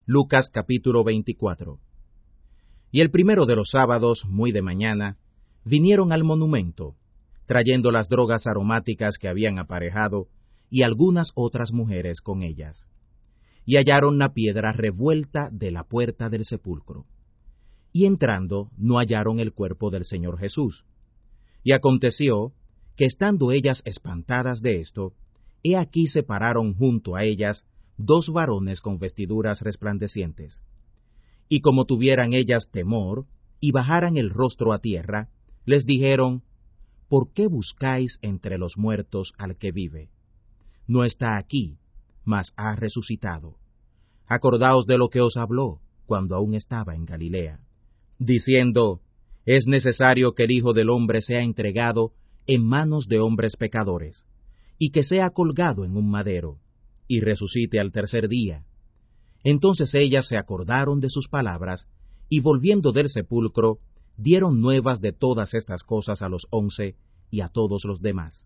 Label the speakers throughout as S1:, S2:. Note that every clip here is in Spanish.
S1: Lucas capítulo 24. Y el primero de los sábados, muy de mañana, vinieron al monumento, trayendo las drogas aromáticas que habían aparejado, y algunas otras mujeres con ellas. Y hallaron la piedra revuelta de la puerta del sepulcro. Y entrando, no hallaron el cuerpo del Señor Jesús. Y aconteció que estando ellas espantadas de esto, he aquí se pararon junto a ellas 2 varones con vestiduras resplandecientes. Y como tuvieran ellas temor, y bajaran el rostro a tierra, les dijeron: ¿Por qué buscáis entre los muertos al que vive? No está aquí, mas ha resucitado. Acordaos de lo que os habló cuando aún estaba en Galilea, diciendo: es necesario que el Hijo del Hombre sea entregado en manos de hombres pecadores, y que sea colgado en un madero, y resucite al tercer día. Entonces ellas se acordaron de sus palabras, y volviendo del sepulcro, dieron nuevas de todas estas cosas a los 11 y a todos los demás.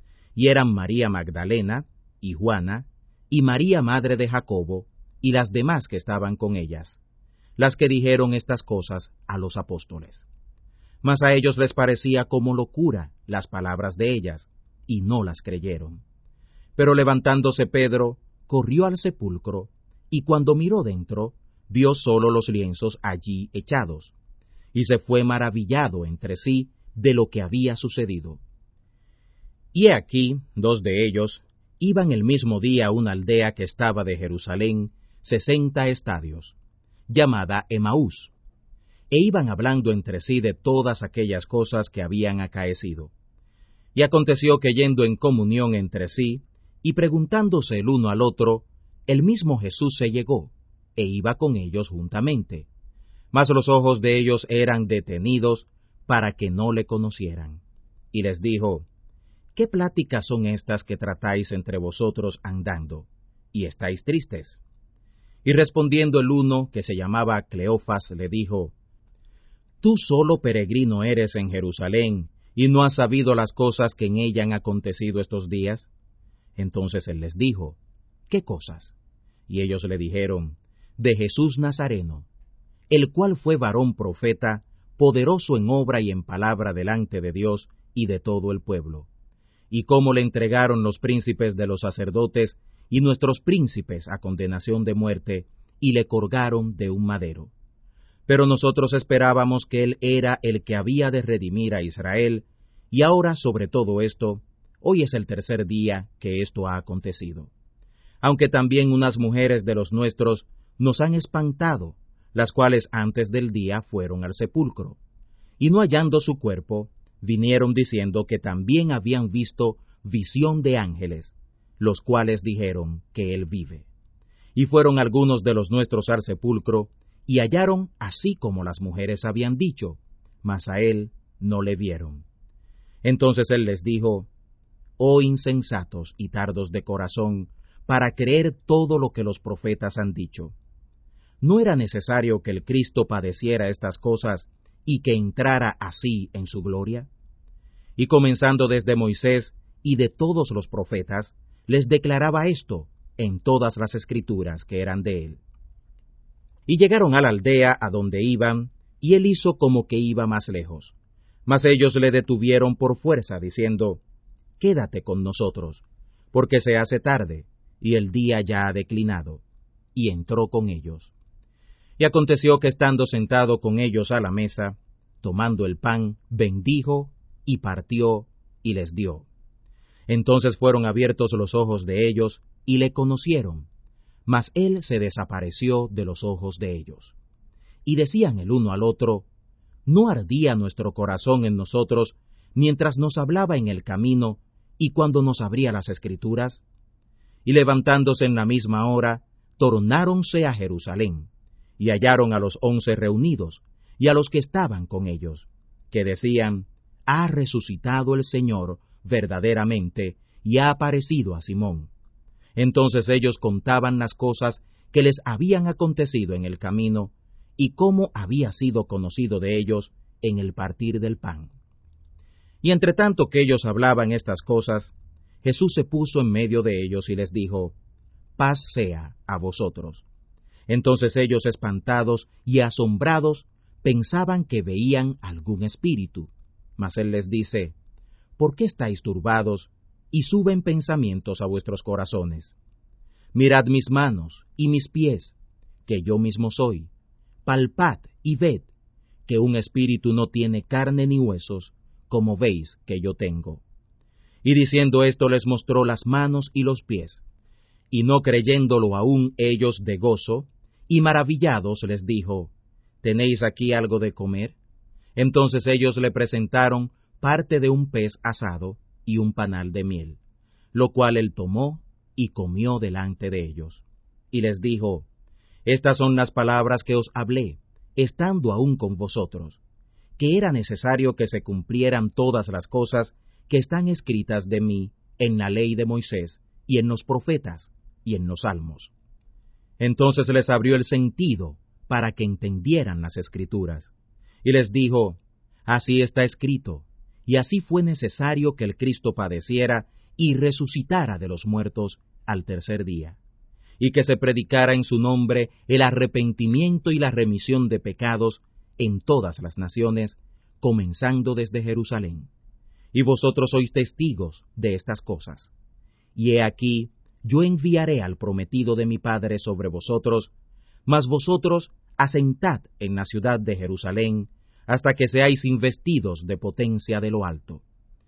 S1: Y eran María Magdalena, y Juana, y María madre de Jacobo, y las demás que estaban con ellas, las que dijeron estas cosas a los apóstoles. Mas a ellos les parecía como locura las palabras de ellas, y no las creyeron. Pero levantándose Pedro, corrió al sepulcro, y cuando miró dentro, vio solo los lienzos allí echados, y se fue maravillado entre sí de lo que había sucedido. Y he aquí, 2 de ellos iban el mismo día a una aldea que estaba de Jerusalén 60 estadios, llamada Emaús, e iban hablando entre sí de todas aquellas cosas que habían acaecido. Y aconteció que yendo en comunión entre sí, y preguntándose el uno al otro, el mismo Jesús se llegó, e iba con ellos juntamente. Mas los ojos de ellos eran detenidos para que no le conocieran. Y les dijo: ¿Qué pláticas son estas que tratáis entre vosotros andando, y estáis tristes? Y respondiendo el uno, que se llamaba Cleofas, le dijo: ¿Tú solo peregrino eres en Jerusalén, y no has sabido las cosas que en ella han acontecido estos días? Entonces él les dijo: ¿Qué cosas? Y ellos le dijeron: de Jesús Nazareno, el cual fue varón profeta, poderoso en obra y en palabra delante de Dios y de todo el pueblo, y cómo le entregaron los príncipes de los sacerdotes y nuestros príncipes a condenación de muerte, y le colgaron de un madero. Pero nosotros esperábamos que él era el que había de redimir a Israel, y ahora sobre todo esto, hoy es el tercer día que esto ha acontecido. Aunque también unas mujeres de los nuestros nos han espantado, las cuales antes del día fueron al sepulcro, y no hallando su cuerpo, vinieron diciendo que también habían visto visión de ángeles, los cuales dijeron que él vive. Y fueron algunos de los nuestros al sepulcro, y hallaron así como las mujeres habían dicho, mas a él no le vieron. Entonces él les dijo: oh insensatos y tardos de corazón, para creer todo lo que los profetas han dicho. ¿No era necesario que el Cristo padeciera estas cosas, y que entrara así en su gloria? Y comenzando desde Moisés y de todos los profetas, les declaraba esto en todas las escrituras que eran de él. Y llegaron a la aldea a donde iban, y él hizo como que iba más lejos. Mas ellos le detuvieron por fuerza, diciendo: quédate con nosotros, porque se hace tarde, y el día ya ha declinado. Y entró con ellos. Y aconteció que estando sentado con ellos a la mesa, tomando el pan, bendijo, y partió, y les dio. Entonces fueron abiertos los ojos de ellos, y le conocieron, mas él se desapareció de los ojos de ellos. Y decían el uno al otro: ¿no ardía nuestro corazón en nosotros, mientras nos hablaba en el camino, y cuando nos abría las Escrituras? Y levantándose en la misma hora, tornáronse a Jerusalén, y hallaron a los 11 reunidos, y a los que estaban con ellos, que decían: ha resucitado el Señor verdaderamente, y ha aparecido a Simón. Entonces ellos contaban las cosas que les habían acontecido en el camino, y cómo había sido conocido de ellos en el partir del pan. Y entre tanto que ellos hablaban estas cosas, Jesús se puso en medio de ellos y les dijo: paz sea a vosotros. Entonces ellos, espantados y asombrados, pensaban que veían algún espíritu. Mas él les dice: ¿Por qué estáis turbados y suben pensamientos a vuestros corazones? Mirad mis manos y mis pies, que yo mismo soy. Palpad y ved, que un espíritu no tiene carne ni huesos, como veis que yo tengo. Y diciendo esto les mostró las manos y los pies. Y no creyéndolo aún ellos de gozo, y maravillados les dijo: ¿Tenéis aquí algo de comer? Entonces ellos le presentaron parte de un pez asado y un panal de miel, lo cual él tomó y comió delante de ellos. Y les dijo: Estas son las palabras que os hablé, estando aún con vosotros, que era necesario que se cumplieran todas las cosas que están escritas de mí en la ley de Moisés, y en los profetas, y en los salmos. Entonces les abrió el sentido para que entendieran las Escrituras, y les dijo: Así está escrito, y así fue necesario que el Cristo padeciera y resucitara de los muertos al tercer día, y que se predicara en su nombre el arrepentimiento y la remisión de pecados en todas las naciones, comenzando desde Jerusalén. Y vosotros sois testigos de estas cosas. Y he aquí, yo enviaré al prometido de mi Padre sobre vosotros, mas vosotros asentad en la ciudad de Jerusalén, hasta que seáis investidos de potencia de lo alto.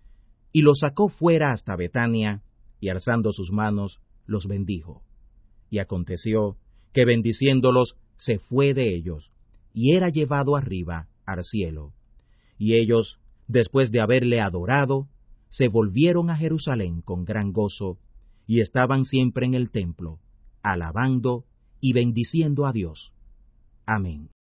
S1: Y los sacó fuera hasta Betania, y alzando sus manos, los bendijo. Y aconteció que bendiciéndolos se fue de ellos, y era llevado arriba al cielo. Y ellos, después de haberle adorado, se volvieron a Jerusalén con gran gozo, y estaban siempre en el templo, alabando y bendiciendo a Dios. Amén.